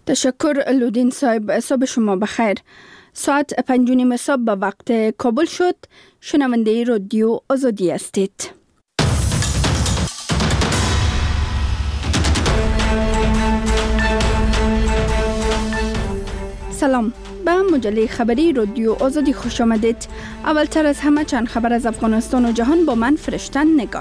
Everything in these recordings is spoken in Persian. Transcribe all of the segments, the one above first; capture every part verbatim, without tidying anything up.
تشکر لودین صاحب. صبح شما بخیر. ساعت پنج و نیم صبح به وقت کابل شد. شنونده رادیو آزادی هستید. سلام، به مجله خبری رادیو آزادی خوش آمدید. اولتر از همه چند خبر از افغانستان و جهان با من فرشتن نگاه.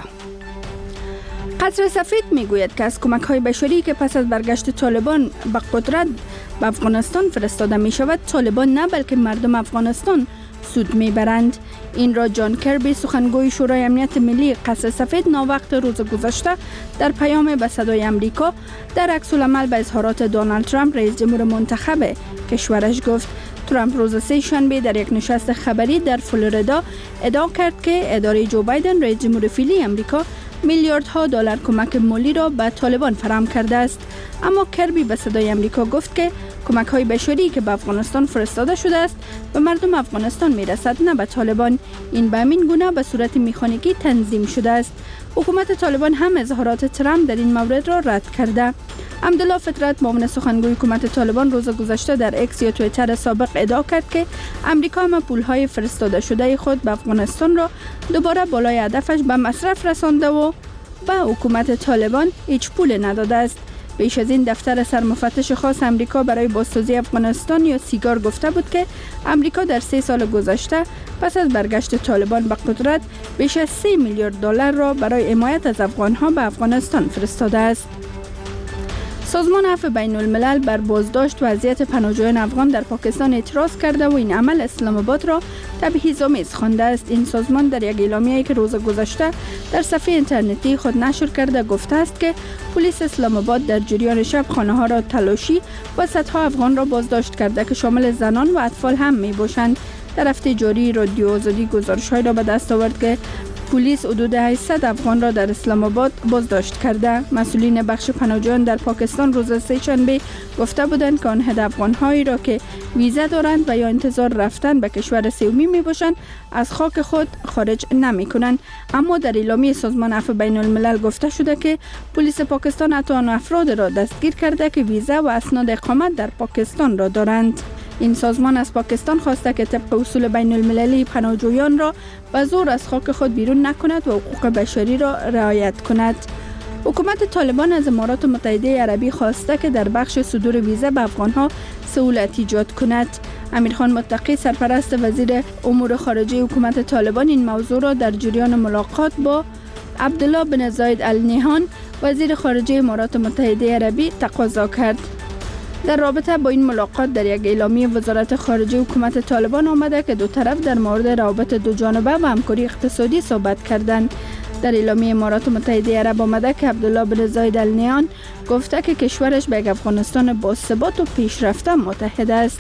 قصر سفید میگوید که از کمک‌های بشری که پس از برگشت طالبان به قدرت به افغانستان فرستاده می شود، طالبان نه بلکه مردم افغانستان سود میبرند. این را جان کربی، سخنگوی شورای امنیت ملی قصر سفید، ناوقت روز گذشته در پیام به صدای امریکا در عکس العمل به اظهارات دونالد ترامپ رئیس جمهور منتخب کشورش گفت. ترامپ روز سه شنبه در یک نشست خبری در فلوریدا ادعا کرد که اداره جو بایدن رئیس جمهور فعلی امریکا میلیاردها دلار کمک مالی را به طالبان فراهم کرده است. اما کربی به صدای امریکا گفت که کمک‌های بشری که به افغانستان فرستاده شده است به مردم افغانستان میرسد، نه به طالبان. این به همین گونه به صورت مکانیکی تنظیم شده است. حکومت طالبان هم اظهارات ترامپ در این مورد را رد کرده. عبدالله فطرت، معاون سخنگوی حکومت طالبان، روز گذشته در اکس یا توییتر سابق ادعا کرد که امریکا هم پول‌های فرستاده شده خود به افغانستان را دوباره بالای هدفش به مصرف رسانده و به حکومت طالبان هیچ پول نداده است. بیش از این دفتر سرمفتش خاص امریکا برای بازسازی افغانستان یا سیگار گفته بود که امریکا در سه سال گذشته پس از برگشت طالبان به قدرت بیش از سه میلیارد دلار را برای حمایت از افغانها به افغانستان فرستاده است. سازمان عفو بین الملل بر بازداشت و اذیت پناهجویان افغان در پاکستان اعتراض کرده و این عمل اسلام آباد را تبعیض‌آمیز خوانده است. این سازمان در یک اعلامیه‌ای که روز گذشته در صفحه اینترنتی خود نشر کرده گفته است که پلیس اسلام آباد در جریان شب خانه‌ها را تلاشی و صدها افغان را بازداشت کرده که شامل زنان و اطفال هم می‌باشند. در هفته جاری رادیو آزادی گزارش‌هایی را به دست آورد که پلیس حدود هشتصد افغان را در اسلام آباد بازداشت کرده. مسئولین بخش پناهجویان در پاکستان روز سه شنبه گفته بودند که آنها افغان‌هایی را که ویزا دارند و یا انتظار رفتن به کشور سومی میباشند از خاک خود خارج نمی‌کنند. اما در اعلامیه سازمان عفو بین الملل گفته شده که پلیس پاکستان حتی آن افراد را دستگیر کرده که ویزا و اسناد اقامت در پاکستان را دارند. این سازمان از پاکستان خواسته که طبق اصول بین المللی پناهجویان را به زور از خاک خود بیرون نکند و حقوق بشری را رعایت کند. حکومت طالبان از امارات متحده عربی خواسته که در بخش صدور ویزا به افغانها سهولت ایجاد کند. امیرخان متقی، سرپرست وزیر امور خارجه حکومت طالبان، این موضوع را در جریان ملاقات با عبدالله بن زاید ال نهیان، وزیر خارجه امارات متحده عربی، تقاضا کرد. در رابطه با این ملاقات در یک اعلامیه وزارت خارجه حکومت طالبان آمده که دو طرف در مورد روابط دو جانبه و همکاری اقتصادی صحبت کردند. در اعلامیه امارات متحده عرب آمده که عبدالله بن زاید ال نهیان گفته که کشورش به یک افغانستان باثبات و پیشرفته متحد است.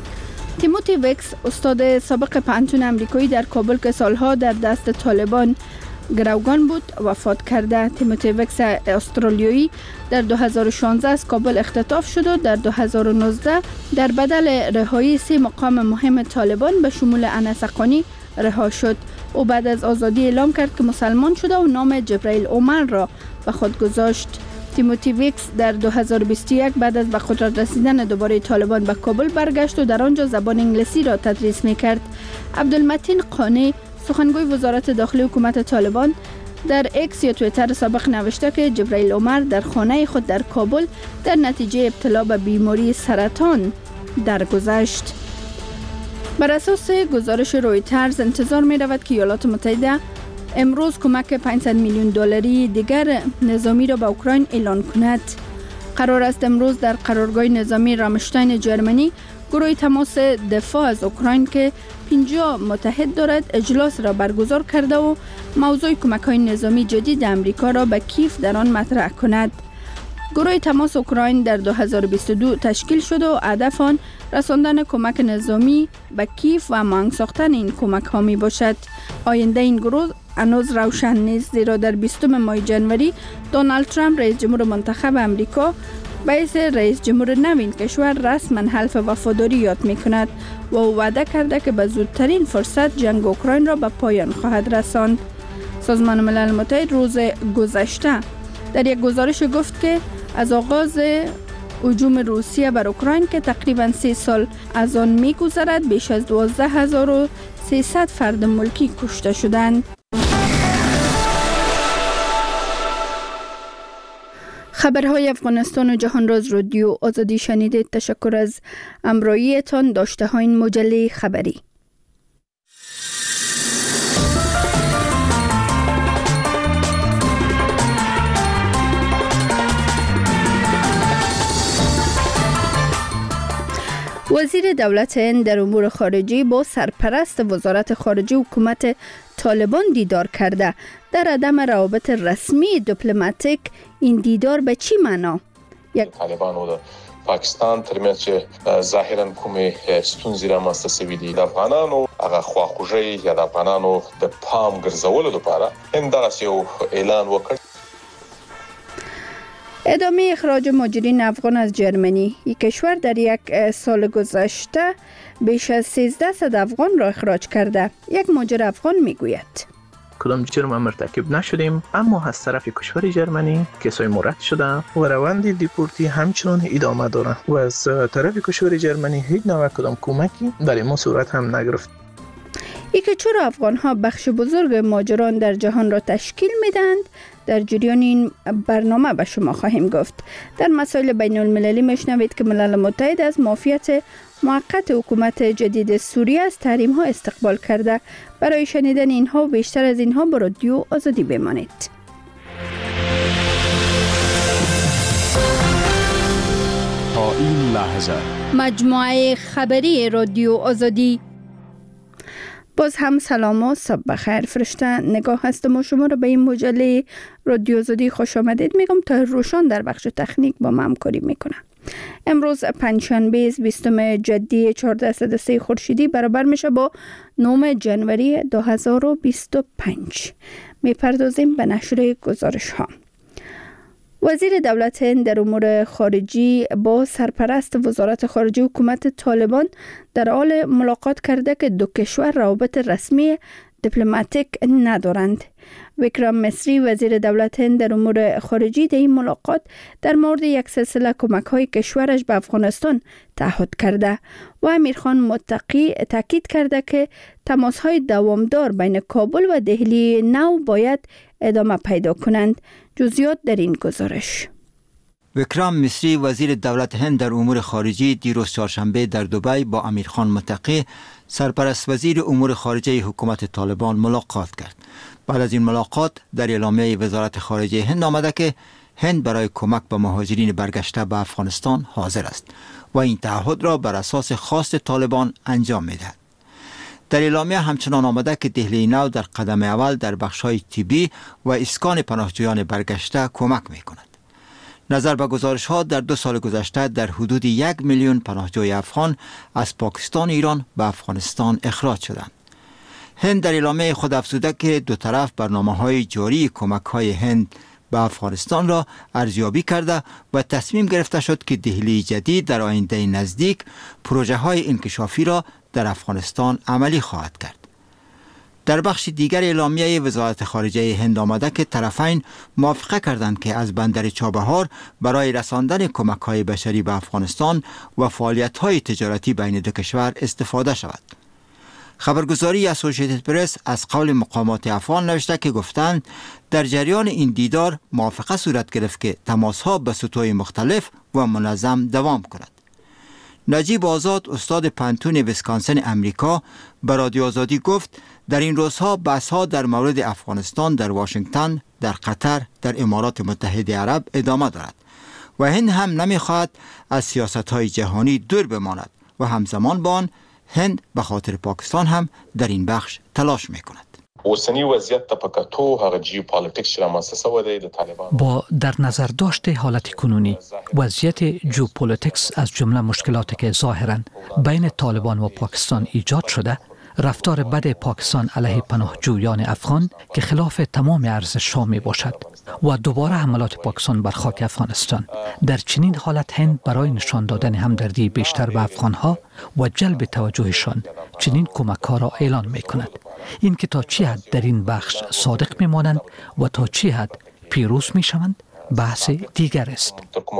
تیموتی ویکس، استاد سابق پانتون امریکایی در کابل که سالها در دست طالبان گروگان بود، وفات کرده. تیموتی ویکس استرالیایی در دو هزار و شانزده از کابل اختطاف شد و در دو هزار و نوزده در بدل رهایی سه مقام مهم طالبان به شمول انس حقانی رها شد. او بعد از آزادی اعلام کرد که مسلمان شده و نام جبرائیل عمر را به خود گذاشت. تیموتی ویکس در دو هزار و بیست و یک بعد از به قدرت رسیدن دوباره طالبان به کابل برگشت و در آنجا زبان انگلیسی را تدریس می‌کرد. عبدالمتین قانی، سخنگوی وزارت داخلی حکومت طالبان، در اکس یا توییتر سابق نوشته که جبرائیل عمر در خانه خود در کابل در نتیجه ابتلا به بیماری سرطان درگذشت. بر اساس گزارش رویترز انتظار می رود که ایالات متحده امروز کمک پانصد میلیون دلاری دیگر نظامی را به اوکراین اعلان کند. قرار است امروز در قرارگاه نظامی رامشتاین جرمنی گروه تماس دفاع از اوکراین که پنجاه متحد دارد اجلاس را برگزار کرده و موضوع کمک‌های نظامی جدید امریکا را به کیف در آن مطرح کند. گروه تماس اوکراین در دو هزار و بیست و دو تشکیل شد و هدف آن رساندن کمک نظامی به کیف و مانگ ساختن این کمک ها می باشد. آینده این گروه هنوز روشن نیست، زیرا در بیستم ماه جنوری دونالد ترامپ رئیس جمهور منتخب امریکا به حیث رئیس جمهور نوین کشور رسما حلف وفاداری یاد می کند و وعده کرده که به زودترین فرصت جنگ اوکراین را به پایان خواهد رساند. سازمان ملل متحد روز گذشته در یک گزارش گفت که از آغاز هجوم روسیه بر اوکراین که تقریبا سه سال از آن می‌گذرد بیش از دوازده هزار و سیصد فرد ملکی کشته شدند. خبرهای افغانستان و جهان راز رادیو آزادی شنیدید. تشکر از همراهیتان. داشته های این مجله خبری. وزیر دولت هند در امور خارجه با سرپرست وزارت خارجه حکومت طالبان دیدار کرده. در عدم روابط رسمی دیپلماتیک این دیدار به چی معنا؟ یک طالبان و پاکستان ترمنځ چې ظاهرا کومې ستونزې رامنځته شوې دي د افغانانو هغه خواخوږي یا د افغانانو د پام ګرځولو لپاره هند دغسې یو اعلان وکړ. ادامه اخراج مهاجرین افغان از جرمنی. یک کشور در یک سال گذشته بیش از سیزده صد افغان را اخراج کرده. یک مهاجر افغان میگوید کدام جرم مرتکب نشدیم، اما از طرف کشور جرمنی کسای مورد شده و روند دیپورتی همچنان ادامه داره و از طرف کشور جرمنی هیچ نوع کدام کمکی در ما صورت هم نگرفت. ای که چرا افغان ها بخش بزرگ مهاجران در جهان را تشکیل میدند، در جریان این برنامه به شما خواهیم گفت. در مسائل بین المللی میشنوید که ملل متحد از معافیت موقت حکومت جدید سوریه از تحریم ها استقبال کرده. برای شنیدن اینها و بیشتر از اینها با رادیو آزادی بمانید. تا این لحظه مجموعه خبری رادیو آزادی. باز هم سلام و صبح بخیر. فرشته نگاه هستم و شما را به این مجله رادیو آزادی خوش آمدید میگم. تا روشان در بخش تکنیک با ما همکاری میکنه. امروز پنجشنبه بیستم جدی چهارصد و سه خورشیدی برابر میشه با نهم جنوری دو هزار و بیست و پنج. میپردازیم به نشر گزارش ها. وزیر دولت هند در امور خارجی با سرپرست وزارت خارجه حکومت طالبان در حال ملاقات کرده که دو کشور روابط رسمی دیپلماتیک ندارند. وکرام مصری وزیر دولت هند در امور خارجی در این ملاقات در مورد یک سلسله کمک‌های کشورش به افغانستان تعهد کرده و امیرخان متقی تاکید کرده که تماس‌های دوامدار بین کابل و دهلی نو باید ادامه پیدا کنند. جزئیات در این گزارش. وکرام مصری وزیر دولت هند در امور خارجی دیروز چهارشنبه در دبی با امیرخان متقی سرپرست وزیر امور خارجه حکومت طالبان ملاقات کرد. بعد از این ملاقات در اعلامیه وزارت خارجه هند آمده که هند برای کمک به مهاجرین برگشته به افغانستان حاضر است و این تعهد را بر اساس خواست طالبان انجام می‌دهد. در اعلامیه همچنان آمده که دهلی نو در قدم اول در بخش‌های طبی و اسکان پناهجویان برگشته کمک می‌کند. نظر به گزارش‌ها در دو سال گذشته در حدود یک میلیون پناهجوی افغان از پاکستان و ایران به افغانستان اخراج شدند. هند در اعلامیه خود افزوده که دو طرف برنامه‌های جاری کمک‌های هند به افغانستان را ارزیابی کرده و تصمیم گرفته شد که دهلی جدید در آینده نزدیک پروژه‌های انکشافی را در افغانستان عملی خواهد کرد. در بخش دیگر اعلامیه وزارت خارجه هند آمده که طرفین موافقه کردند که از بندر چابهار برای رساندن کمک‌های بشری به افغانستان و فعالیت‌های تجارتی بین دو کشور استفاده شود. خبرگزاری اسوسییتد پرس از قول مقامات افغان نوشته که گفتند در جریان این دیدار موافقه صورت گرفت که تماس‌ها به سطوح مختلف و منظم دوام کند. نجیب آزاد استاد پانتون ویسکانسن امریکا به رادیو آزادی گفت در این روزها بحث‌ها در مورد افغانستان در واشنگتن، در قطر، در امارات متحده عرب ادامه دارد و هند هم نمی‌خواهد از سیاست‌های جهانی دور بماند و همزمان با آن هند به خاطر پاکستان هم در این بخش تلاش می‌کند. اوسنی وضعیت ته پکاتو هغه جیوپالیټکس چې رامنځته شوی دی د طالبان با در نظر داشت حالت کنونی وضعیت جیوپالیتیکس از جمله مشکلاتی که ظاهراً بین طالبان و پاکستان ایجاد شده، رفتار بد پاکستان علیه پناهجویان افغان که خلاف تمام ارزش‌ها می باشد و دوباره حملات پاکستان بر خاک افغانستان. در چنین حالت هند برای نشان دادن همدردی بیشتر به افغانها و جلب توجهشان چنین کمک‌ها را اعلان می کند. این که تا چی حد در این بخش صادق می مانند و تا چی حد پیروز می شوند بحث دیگر است.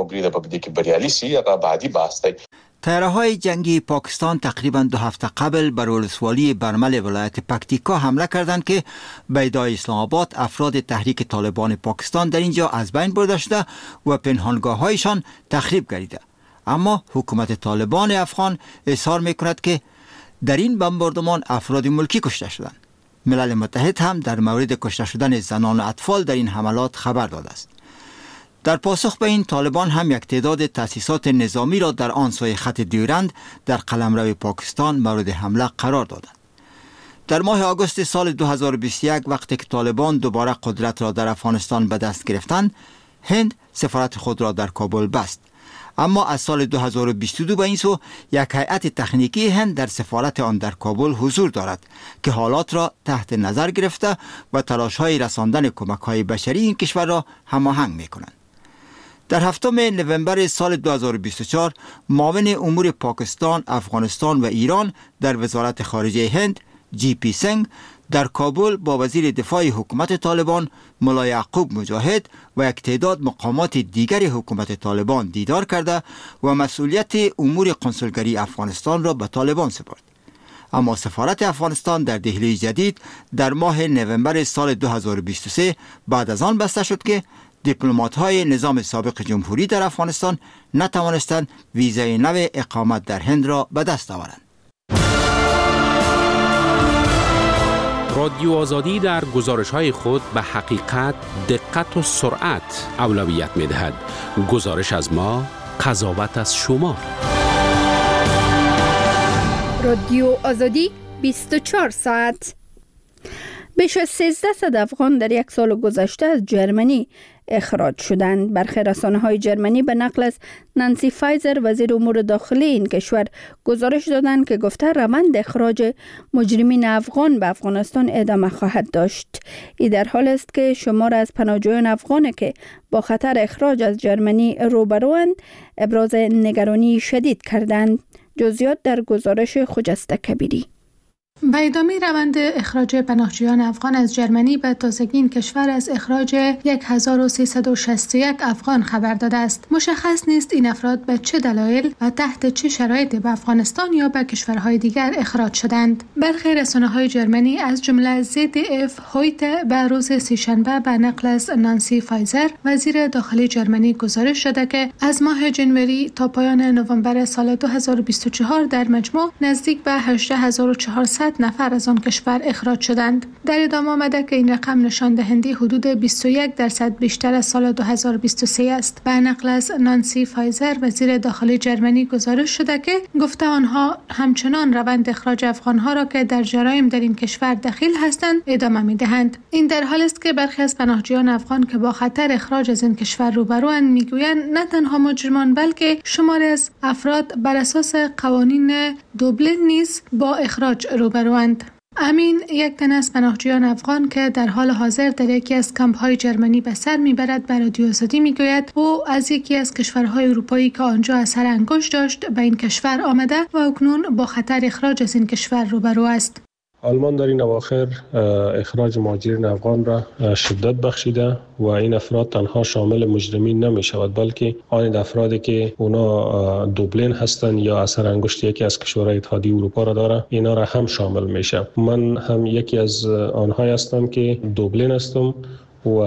طیاره‌های جنگی پاکستان تقریباً دو هفته قبل بر ولسوالی برمل ولایت پکتیکا حمله کردند که به ادعای اسلام آباد افراد تحریک طالبان پاکستان در اینجا از بین برده شده و پنهانگاه‌هایشان تخریب گردیده. اما حکومت طالبان افغان اظهار می‌کند که در این بمباردمان افراد ملکی کشته شدند. ملل متحد هم در مورد کشته شدن زنان و اطفال در این حملات خبر داده است. در پاسخ به این طالبان هم یک تعداد تأسیسات نظامی را در آن سوی خط دیورند در قلمرو پاکستان مورد حمله قرار دادند. در ماه آگوست سال دو هزار و بیست و یک وقتی که طالبان دوباره قدرت را در افغانستان به دست گرفتند، هند سفارت خود را در کابل بست. اما از سال دو هزار و بیست و دو به این سو یک هیئت تکنیکی هند در سفارت آن در کابل حضور دارد که حالات را تحت نظر گرفته و تلاش‌های رساندن کمک‌های بشری این کشور را هماهنگ می‌کنند. در هفتم نوامبر سال دو هزار و بیست و چهار معاون امور پاکستان، افغانستان و ایران در وزارت خارجه هند جی پی سنگ در کابل با وزیر دفاع حکومت طالبان ملا یعقوب مجاهد و یک تعداد مقامات دیگر حکومت طالبان دیدار کرده و مسئولیت امور کنسولگری افغانستان را به طالبان سپرد. اما سفارت افغانستان در دهلی جدید در ماه نوامبر سال دو هزار و بیست و سه بعد از آن بسته شد که دیپلمات‌های نظام سابق جمهوری در افغانستان نتوانستند ویزای نو اقامت در هند را به دست آورند. رادیو آزادی در گزارش‌های خود به حقیقت، دقت و سرعت اولویت می‌دهد. گزارش از ما، قضاوت از شما. رادیو آزادی بیست و چهار ساعت. بیش از سیزده افغان در یک سال گذشته از جرمنی اخراج شدند. برخی رسانه‌های جرمنی به نقل از نانسی فایزر وزیر امور داخلی این کشور گزارش دادند که گفته روند اخراج مجرمین افغان به افغانستان ادامه خواهد داشت. این در حال است که شمار از پناهجویان افغان که با خطر اخراج از جرمنی روبروند ابراز نگرانی شدید کردند. جزئیات در گزارش خجسته کبیری. به ادامه روند اخراج پناهجویان افغان از جرمنی به تازگی این کشور از اخراج هزار و سیصد و شصت و یک افغان خبر داده است. مشخص نیست این افراد به چه دلایل و تحت چه شرایطی به افغانستان یا به کشورهای دیگر اخراج شدند. برخی رسانه‌های جرمنی از جمله زد اف هویت به روز سه‌شنبه به نقل از نانسی فایزر وزیر داخلی جرمنی گزارش داده که از ماه جنوری تا پایان نوامبر سال دو هزار و بیست و چهار در مجموع نزدیک به هجده هزار و چهارصد نفر از آن کشور اخراج شدند. در ادامه آمده که این رقم نشان دهنده حدود بیست و یک درصد بیشتر از سال دو هزار و بیست و سه است. به نقل از نانسی فایزر وزیر داخلی جرمنی گزارش شده که گفته آنها همچنان روند اخراج افغانها را که در جرایم در این کشور دخیل هستند ادامه می‌دهند. این در حال است که برخی از پناهجویان افغان که با خطر اخراج از این کشور روبروند میگویند نه تنها مجرمان بلکه شماری از افراد بر اساس قوانین دوبلین نیز با اخراج روبروند. امین یک تن از پناهجویان افغان که در حال حاضر در یکی از کمپ‌های جرمنی به سر میبرد به رادیو آزادی میگوید او از یکی از کشورهای اروپایی که آنجا اثر انگشت داشت به این کشور آمده و اکنون با خطر اخراج از این کشور روبرو است. آلمان در این اواخر اخراج مهاجرین افغان را شدت بخشیده و این افراد تنها شامل مجرمین نمی شود بلکه آن افرادی که اونا دوبلین هستند یا اثر انگشت یکی از کشورهای اتحادیه اروپا را داره اینا را هم شامل میشه. من هم یکی از آنها هستم که دوبلین هستم و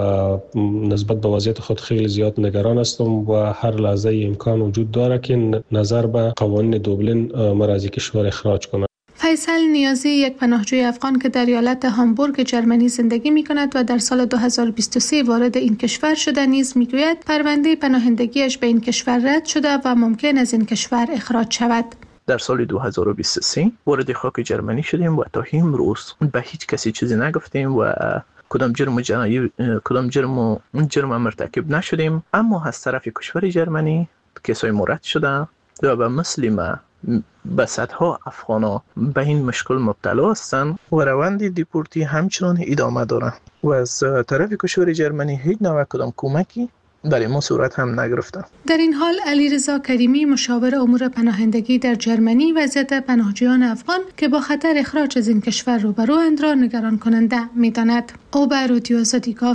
نسبت به وضعیت خود خیلی زیاد نگران هستم و هر لحظه امکان وجود داره که نظر به قوانین دوبلین مرا از کشور اخراج کنه. فیصل نیازی یک پناهجوی افغان که در ایالت هامبورگ جرمنی زندگی می کند و در سال دو هزار و بیست و سه وارد این کشور شده نیز می گوید پرونده پناهندگیش به این کشور رد شده و ممکن از این کشور اخراج شود. در سال دو هزار و بیست و سه وارد خاک جرمنی شدیم و تا امروز به هیچ کسی چیزی نگفتیم و کدام جرم جنایی کدام جرم جرم مرتکب نشدیم، اما از طرف کشور جرمنی کسای مورد شده و به مثل ما به صدها افغانا به این مشکل مبتلا هستند و روند دیپورتی همچنان ادامه داره و از طرف کشور جرمنی هیچ نوع کدام کمکی در این صورت هم نگرفته. در این حال علیرضا کریمی مشاور امور پناهندگی در جرمنی وضعیت پناهجویان افغان که با خطر اخراج از این کشور روبروند را نگران کننده می‌داند. او به رادیو آزادی گفت: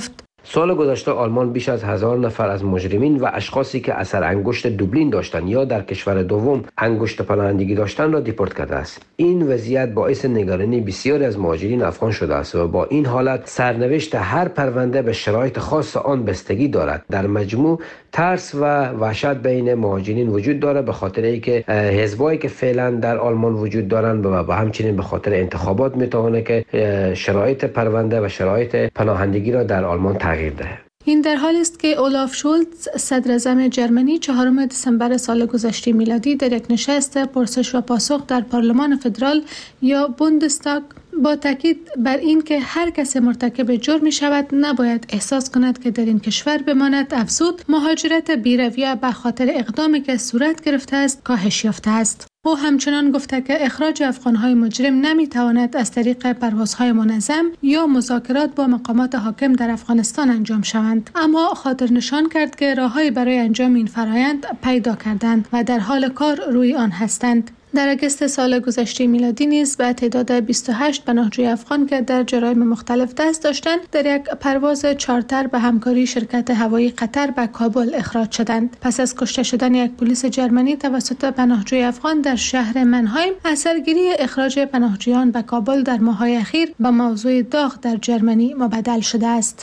سال گذشته آلمان بیش از هزار نفر از مجرمین و اشخاصی که اثر انگشت دوبلین داشتند یا در کشور دوم انگشت پناهندگی داشتند را دیپورت کرده است. این وضعیت باعث نگرانی بسیاری از مهاجرین افغان شده است و با این حالت سرنوشت هر پرونده به شرایط خاص آن بستگی دارد. در مجموع ترس و وحشت بین مهاجرین وجود دارد به خاطر اینکه حزبایی که فعلا در آلمان وجود دارند و با همچنین به خاطر انتخابات میتونه که شرایط پرونده و شرایط پناهندگی را در آلمان تغییر دهد. این در حالی است که اولاف شولتز صدر اعظم جرمنی چهارم دسامبر سال گذشته میلادی در یک نشست پرسش و پاسخ در پارلمان فدرال یا بوندستاگ با تاکید بر این که هر کس مرتکب جرم می شود نباید احساس کند که در این کشور بماند افزود مهاجرت بی‌رویه به خاطر اقدامی که صورت گرفته است کاهش یافته است. او همچنان گفته که اخراج افغان‌های مجرم نمی‌تواند از طریق پروازهای منظم یا مذاکرات با مقامات حاکم در افغانستان انجام شوند، اما خاطر نشان کرد که راههایی برای انجام این فرایند پیدا کردند و در حال کار روی آن هستند. در اگست سال گذشته میلادی نیز به تعداد بیست و هشت پناهجوی افغان که در جرایم مختلف دست داشتند در یک پرواز چارتر به همکاری شرکت هوایی قطر به کابل اخراج شدند. پس از کشته شدن یک پلیس جرمنی توسط پناهجوی افغان در شهر منهایم، اثرگیری اخراج پناهجویان به کابل در ماه‌های اخیر به موضوع داغ در جرمنی مبدل شده است.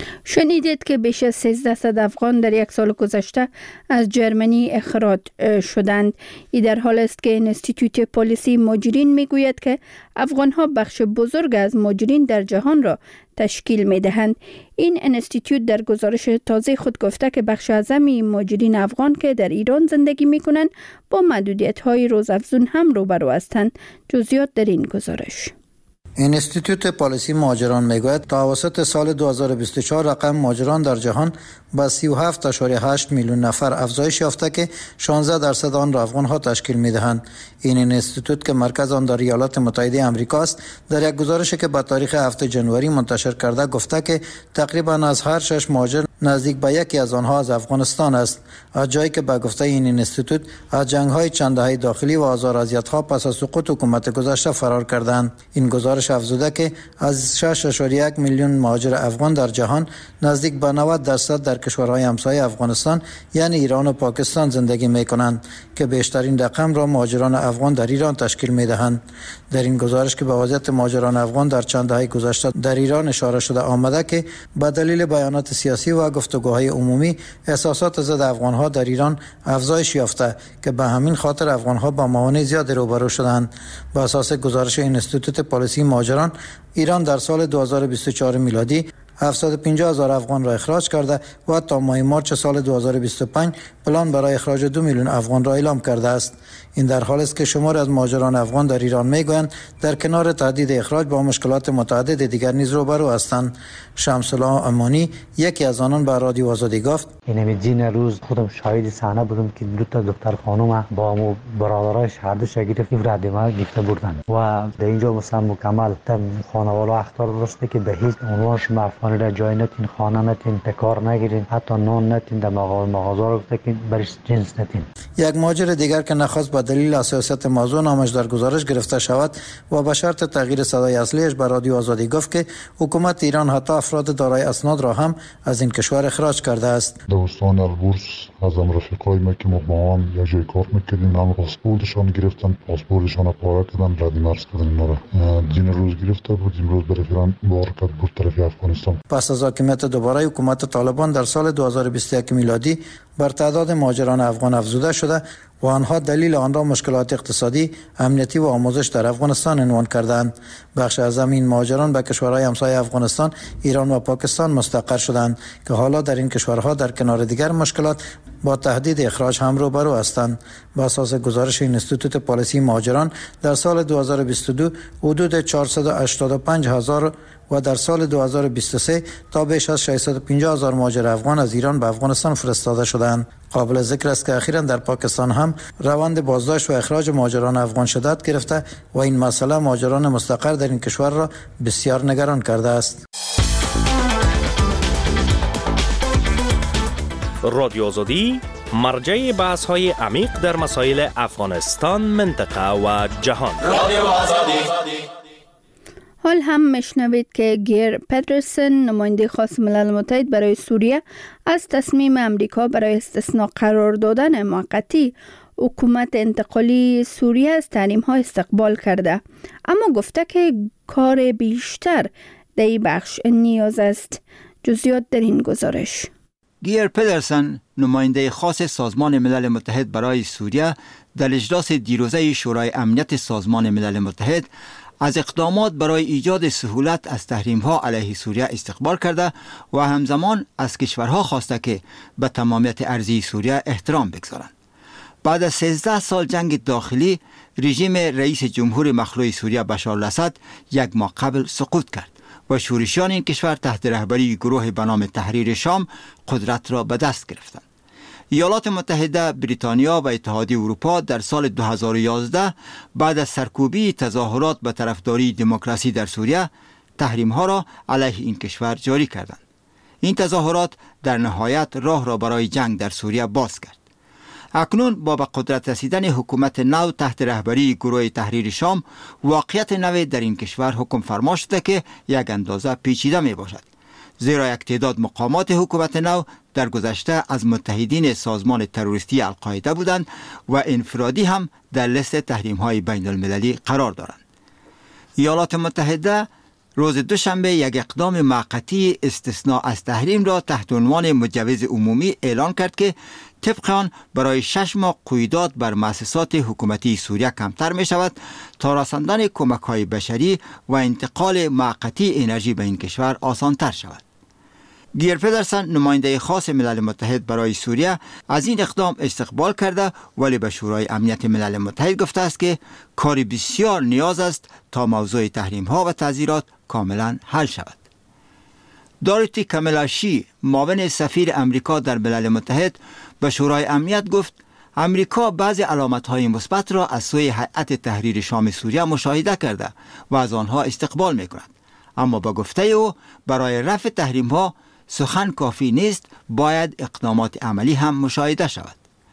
شنیدید که بیش از سیزده صد افغان در یک سال گذشته از جرمنی اخراج شدند. این در حال است که انستیتوت پالیسی مهاجرین میگوید که افغان‌ها بخش بزرگ از مهاجرین در جهان را تشکیل می‌دهند. این انستیتوت در گزارش تازه خود گفته که بخش اعظمی مهاجرین افغان که در ایران زندگی می‌کنند با محدودیت‌های روزافزون هم روبرو هستند. جزئیات در این گزارش. انستیتوت پالیسی مهاجران میگوید تا اواسط سال دو هزار و بیست و چهار رقم مهاجران در جهان با سی و هفت ممیز هشت میلیون نفر افزایش یافته که شانزده درصد آن را افغان‌ها تشکیل می‌دهند. این انستیتوت که مرکز آن در ایالات متحده آمریکا است در یک گزارشی که با تاریخ هفتم ژانویه منتشر کرده گفته که تقریبا از هر شش مهاجر نزدیک به یکی از آنها از افغانستان است، از جایی که به گفته این انستیتوت از جنگ‌های چند دهه داخلی و آزار و اذیت‌ها پس از سقوط حکومت گذشته فرار کردند. این گزارش افزوده که از شش و یک میلیون مهاجر افغان در جهان نزدیک به نود درصد در کشورهای همسایه افغانستان یعنی ایران و پاکستان زندگی می‌کنند که بیشترین رقم را مهاجران افغان در ایران تشکیل می‌دهند. در این گزارش که به وضعیت مهاجران افغان در چند دهه گذشته در ایران اشاره شده آمده که به دلیل بیانات سیاسی و گفتگوهای عمومی احساسات ضد افغان‌ها در ایران افزایش یافته که به همین خاطر افغان‌ها با موانع زیاد روبرو شدند. بر اساس گزارش انستیتوت پالیسی مهاجران، ایران در سال دو هزار و بیست و چهار میلادی هفتصد و پنجاه هزار افغان را اخراج کرده و تا ماه مارس سال دو هزار و بیست و پنج پلان برای اخراج دو میلیون افغان را اعلام کرده است. این در حالی است که شمار از مهاجران افغان در ایران میگویند در کنار تهدید اخراج با مشکلات متعدد دیگر نیز روبرو هستند. شمس الله امانی یکی از آنان به رادیو آزادی گفت: این دین روز خودم شاهد صحنه بودم که دو تا دختر خانم با مو برادرش هر دو شاگرد رد ما گرفته بردن و در اینجا مثلا مکمل تم خانواده اختار درسته که به هیچ عنوان شما افغانی را جای نتین، خانه نتین، کار نگیرین، حتی نان نتین، در مغازه را گفته که برش جنس نتین. یک مهاجر دیگر که نخواست به دلیل حساسیت موضوع نامش در گزارش گرفته شود و به شرط تغییر صدای اصلیش به رادیو آزادی گفت که حکومت ایران حتی افراد دارای اسناد را هم از این کشور اخراج کرده است. دوستان البرز از رفیقای ما که ما با هم یک جای کار میکردیم، هم پاسپورتشان گرفتن، پاسپورتشان پاره کردن، رد مرز کردن ما را. دین روز گرفته بود، امروز برای بار کرد بود طرف افغانستان. پس از حاکمیت دوباره حکومت طالبان در سال دو هزار و بیست و یک میلادی بر تعداد مهاجران افغان افزوده شده و آنها دلیل آن را مشکلات اقتصادی، امنیتی و آموزش در افغانستان عنوان کردند. بخش از این مهاجران به کشورهای همسایه افغانستان، ایران و پاکستان مستقر شدند که حالا در این کشورها در کنار دیگر مشکلات با تهدید اخراج هم روبرو هستند. بر اساس گزارش انستیتوت پالیسی مهاجران در سال دو هزار و بیست و دو حدود چهارصد و هشتاد و پنج هزار و در سال دو هزار و بیست و سه تا بیش از ششصد و پنجاه هزار مهاجر افغان از ایران به افغانستان فرستاده شدند. قابل ذکر است که اخیراً در پاکستان هم روند بازداشت و اخراج مهاجران افغان شدت گرفته و این مسئله مهاجران مستقر در این کشور را بسیار نگران کرده است. رادیو آزادی مرجع بحث های عمیق در مسائل افغانستان، منطقه و جهان. رادیو آزادی. حال هم میشنوید که گیر پدرسن نماینده خاص ملل متحد برای سوریه از تصمیم امریکا برای استثناء قرار دادن موقتی حکومت انتقالی سوریه از تحریم ها استقبال کرده، اما گفته که کار بیشتر در این بخش نیاز است. جزئیات در این گزارش. گیر پدرسن نماینده خاص سازمان ملل متحد برای سوریه در اجلاس دیروزه شورای امنیت سازمان ملل متحد از اقدامات برای ایجاد سهولت از تحریم‌ها علیه سوریه استقبال کرده و همزمان از کشورها خواسته که به تمامیت ارضی سوریه احترام بگذارند. بعد از سیزده سال جنگ داخلی، رژیم رئیس جمهور مخلوع سوریه بشار الاسد یک ماه قبل سقوط کرد و شورشیان این کشور تحت رهبری گروه به نام تحریر شام قدرت را به دست گرفتند. ایالات متحده، بریتانیا و اتحادیه اروپا در سال دو هزار و یازده بعد از سرکوبی تظاهرات به طرفداری دموکراسی در سوریه تحریم‌ها را علیه این کشور جاری کردند. این تظاهرات در نهایت راه را برای جنگ در سوریه باز کرد. اکنون با به قدرت رسیدن حکومت نو تحت رهبری گروه تحریر شام، واقعیت نو در این کشور حکم فرما شده که یک اندازه پیچیده می باشد، زیرا یک تعداد مقامات حکومت نو در گذشته از متحدین سازمان تروریستی القاعده بودند و انفرادی هم در لیست تحریم‌های بین المللی قرار دارند. ایالات متحده روز دوشنبه یک اقدام موقتی استثناء از تحریم را تحت عنوان مجوز عمومی اعلان کرد که طبق آن برای شش ماه قیودات بر مؤسسات حکومتی سوریه کمتر می شود تا رساندن کمک‌های بشری و انتقال موقتی انرژی به این کشور آسان‌تر شود. گیر پدرسن نماینده خاص ملل متحد برای سوریه از این اقدام استقبال کرده، ولی به شورای امنیت ملل متحد گفته است که کاری بسیار نیاز است تا موضوع تحریم ها و تعزیرات کاملا حل شود. داروتی کملاشی، معاون سفیر امریکا در ملل متحد، به شورای امنیت گفت امریکا بعضی علامت‌های مثبت را از سوی هیئت تحریر شام سوریه مشاهده کرده و از آنها استقبال می‌کند، اما با گفته او برای رفع تحریم‌ها سخن کافی نیست، باید اقدامات عملی هم مشاهده شود.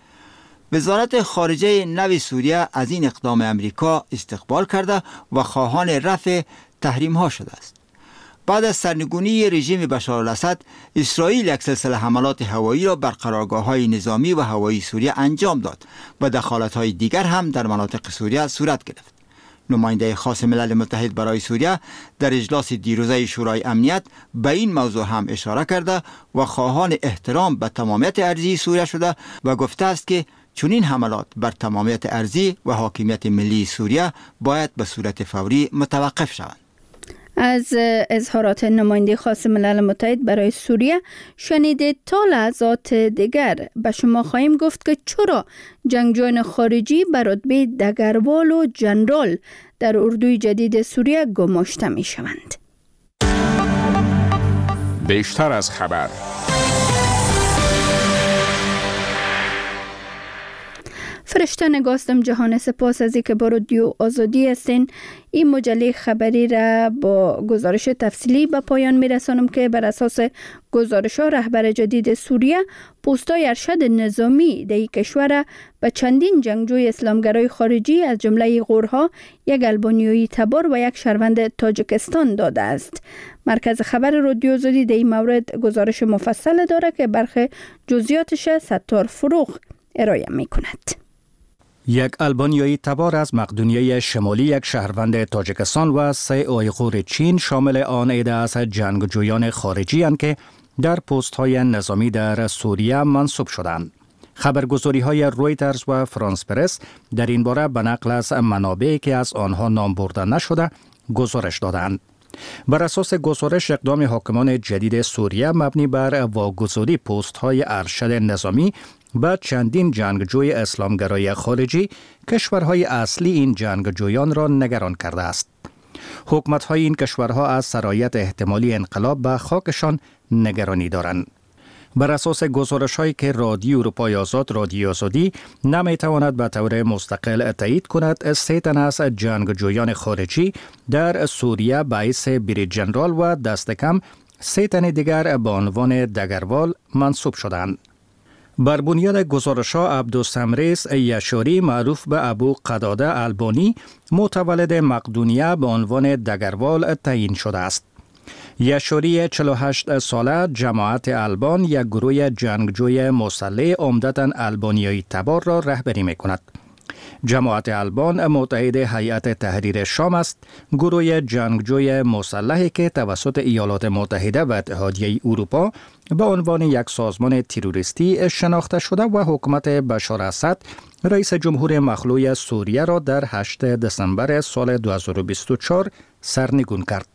وزارت خارجه نو سوریه از این اقدام امریکا استقبال کرده و خواهان رفع تحریم‌ها شده است. بعد از سرنگونی رژیم بشار الاسد، اسرائیل یک سلسله حملات هوایی را بر قرارگاه‌های نظامی و هوایی سوریه انجام داد و دخالت‌های دیگر هم در مناطق سوریه صورت گرفت. نماینده خاص ملل متحد برای سوریه در اجلاس دیروزه شورای امنیت به این موضوع هم اشاره کرده و خواهان احترام به تمامیت ارضی سوریه شده و گفته است که چنین حملات بر تمامیت ارضی و حاکمیت ملی سوریه باید به صورت فوری متوقف شوند. از اظهارات نماینده خاص ملل متحد برای سوریه شنیدید. تا لحظات دیگر به شما خواهیم گفت که چرا جنگجویان خارجی به رتبه دگروال و جنرال در اردوی جدید سوریه گماشته می شوند. بیشتر از خبر. فرشته نگاستم جهان، سپاس از اینکه با رادیو آزادی هستین. این مجله خبری را با گزارش تفصیلی به پایان میرسانم که بر اساس گزارش ها رهبر جدید سوریه پستای ارشد نظامی در این کشور به چندین جنگجوی اسلامگرای خارجی از جمله غورها، یک البانیایی تبار و یک شهروند تاجیکستان داده است. مرکز خبر رادیو آزادی در این مورد گزارش مفصل داره که برخی جزئیاتش ستار فروغ ارائه می کند. یک البانیایی تبار از مقدونیه شمالی، یک شهروند تاجیکستان و سه اویغور چین شامل آن عده از جنگجویان خارجی اند که در پست های نظامی در سوریه منصوب شدند. خبرگزاری های رویترز و فرانس پرس در این باره به نقل از منابعی که از آنها نام برده نشده گزارش دادند. بر اساس گزارش، اقدام حاکمان جدید سوریه مبنی بر واگذاری پست های ارشد نظامی به چندین جنگجوی اسلامگرای خارجی کشورهای اصلی این جنگجویان را نگران کرده است. حکومت‌های این کشورها از سرایت احتمالی انقلاب به خاکشان نگرانی دارند. بر اساس گزارش‌هایی که رادیو اروپای آزاد رادیو آزادی نمی‌تواند به طور مستقل تایید کند، سه تن از جنگجویان خارجی در سوریه به حیث بریج ژنرال و دست کم سه تن دیگر به عنوان دگروال منصوب شدند. بر بنیاد گزارش‌ها عبدالسمریس یشاری معروف به ابو قداده البانی متولد مقدونیه به عنوان دگروال تعیین شده است. یشاری چهل و هشت ساله جماعت البان یک گروه جنگجوی مسلح عمدتاً البانیایی تبار را رهبری می‌کند. جماعت البان متحد هیئت تحریر شام است، گروه جنگجوی مسلحی که توسط ایالات متحده و اتحادیه اروپا به عنوان یک سازمان تروریستی شناخته شده و حکومت بشار اسد رئیس جمهور مخلوع سوریه را در هشتم دسامبر سال دو هزار و بیست و چهار سرنگون کرد.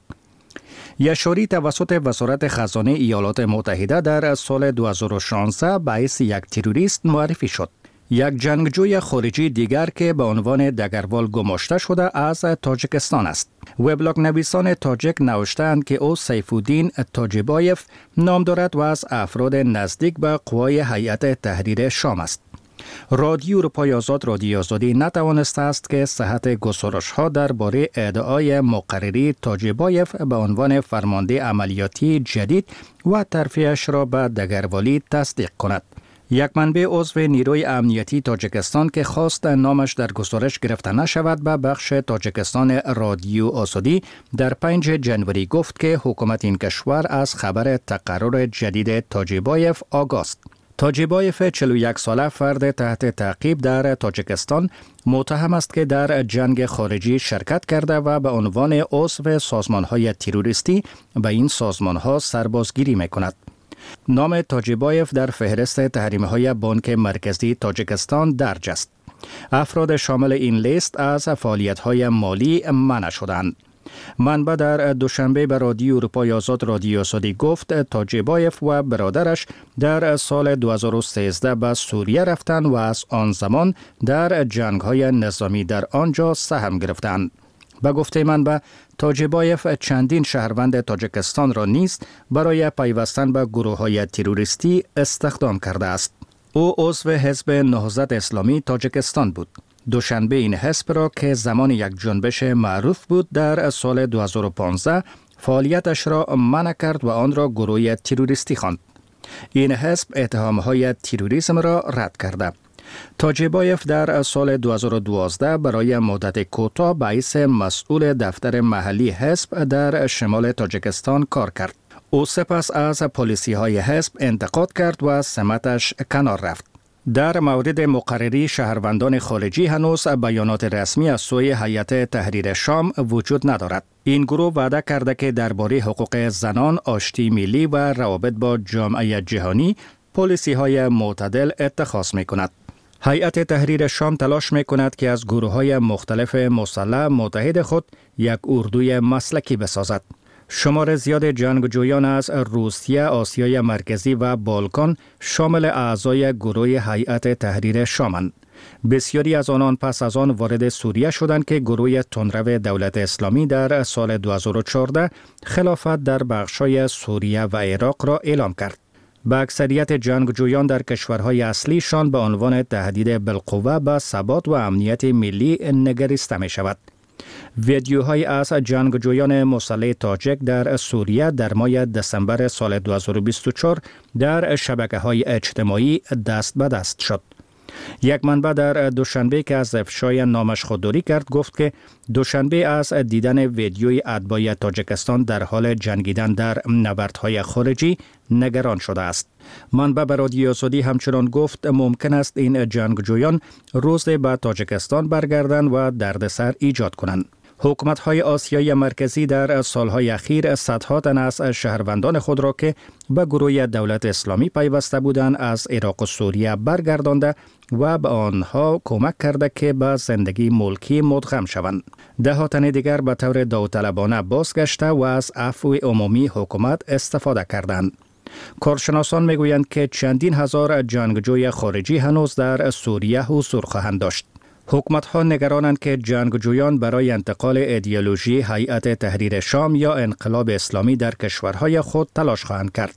یشاری توسط وزارت خزانه ایالات متحده در سال دو هزار و شانزده به حیث یک تروریست معرفی شد. یک جنگجوی خارجی دیگر که به عنوان دگروال گماشته شده از تاجیکستان است. وبلاگ نویسان تاجیک نوشتند که او سیفالدین تاجیبایف نام دارد و از افراد نزدیک به قوای هیئت تحریر شام است. رادیو اروپای آزاد رادیو آزادی نتوانسته است که صحت گزارش‌ها درباره ادعای مقرری تاجیبایف به عنوان فرمانده عملیاتی جدید و ترفیعش را به دگروالی تصدیق کند. یک منبع عضو نیروی امنیتی تاجیکستان که خواست نامش در گزارش گرفته نشود به بخش تاجیکستان رادیو آزادی در پنجم ژانویه گفت که حکومت این کشور از خبر تقرر جدید تاجیبایف آگاه است. تاجیبایف چهل و یک ساله فرد تحت تعقیب در تاجیکستان متهم است که در جنگ خارجی شرکت کرده و به عنوان عضو سازمان‌های تروریستی به این سازمان‌ها سربازگیری می‌کند. نام تاجیبایف در فهرست تحریم‌های بانک مرکزی تاجیکستان درج است. افراد شامل این لیست از فعالیت‌های مالی منع شدند. منبع در دوشنبه به رادیو اروپای آزاد رادیو آزادی گفت تاجیبایف و برادرش در سال دو هزار و سیزده به سوریه رفتند و از آن زمان در جنگ‌های نظامی در آنجا سهم گرفتند. به گفته منبع تاجیبایف چندین شهروند تاجیکستان را نیز برای پیوستن به گروه‌های تروریستی استخدام کرده است. او عضو حزب نهضت اسلامی تاجیکستان بود. دوشنبه این حزب را که زمان یک جنبش معروف بود در سال دو هزار و پانزده فعالیتش را منع کرد و آن را گروه تروریستی خواند. این حزب اتهام‌های تروریسم را رد کرده. تاجیبایف در سال دو هزار و دوازده برای مدت کوتاه به حیث مسئول دفتر محلی حزب در شمال تاجیکستان کار کرد. او سپس از پلیسی‌های حزب انتقاد کرد و سمتش کنار رفت. در مورد مقرری شهروندان خارجی هنوز بیانات رسمی از سوی هیئت تحریر شام وجود ندارد. این گروه وعده کرده که درباره حقوق زنان، آشتی ملی و روابط با جامعه جهانی پالیسی‌های معتدل اتخاذ می‌کند. هیئت تحریر شام تلاش می‌کند که از گروه‌های مختلف مسلح متحد خود یک اردوی مسلکی بسازد. شمار زیاد جنگجویان از روسیه، آسیای مرکزی و بالکان شامل اعضای گروه هیئت تحریر شامند. بسیاری از آنان پس از آن وارد سوریه شدند که گروه تندرو دولت اسلامی در سال دو هزار و چهارده خلافت در بخش‌های سوریه و عراق را اعلام کرد. به اکثریت جنگجویان در کشورهای اصلیشان به عنوان تهدید بالقوه به ثبات و امنیت ملی نگریسته می شود. ویدیوهای از جنگجویان مسلح تاجیک در سوریه در ماه دسامبر سال دو هزار و بیست و چهار در شبکه‌های اجتماعی دست به دست شد. یک منبع در دوشنبه که از افشای نامش خودداری کرد گفت که دوشنبه از دیدن ویدیوی اتباع تاجیکستان در حال جنگیدن در نبردهای خارجی نگران شده است. منبع به رادیو آزادی همچنان گفت ممکن است این جنگجویان روز به تاجیکستان برگردند و دردسر ایجاد کنند. حکومت‌های آسیای مرکزی در سالهای اخیر صدها تن از شهروندان خود را که به گروه دولت اسلامی پیوسته بودند از عراق و سوریه برگردانده و به آنها کمک کرده که به زندگی ملکی مدغم شوند. ده ها تن دیگر به طور داوطلبانه بازگشته و از عفو عمومی حکومت استفاده کردند. کارشناسان میگویند که چندین هزار جنگجوی خارجی هنوز در سوریه حضور خواهند داشت. حکومت‌ها نگرانند که جنگجویان برای انتقال ایدئولوژی هیئت تحریر شام یا انقلاب اسلامی در کشورهای خود تلاش خواهند کرد.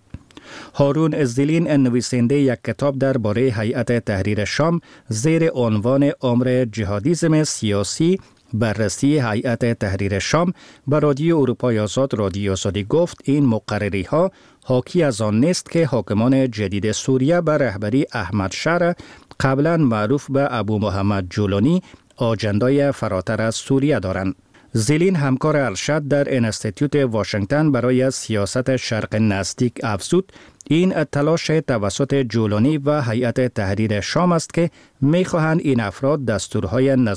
هارون ازدیلین نویسنده یک کتاب درباره هیئت تحریر شام زیر عنوان امر جهادیسم سیاسی بررسی هیئت تحریر شام به رادیو اروپای آزاد رادیو آزادی گفت این مقرری ها حاکی از آن نیست که حاکمان جدید سوریه به رهبری احمد شر قبلا معروف به ابو محمد جولانی آجندای فراتر از سوریه دارند. زیلین همکار ارشد در انستیتوت واشنگتن برای سیاست شرق نزدیک افزود این تلاش توسط جولانی و هیئت تحریر شام است که می‌خواهند این افراد دستورهای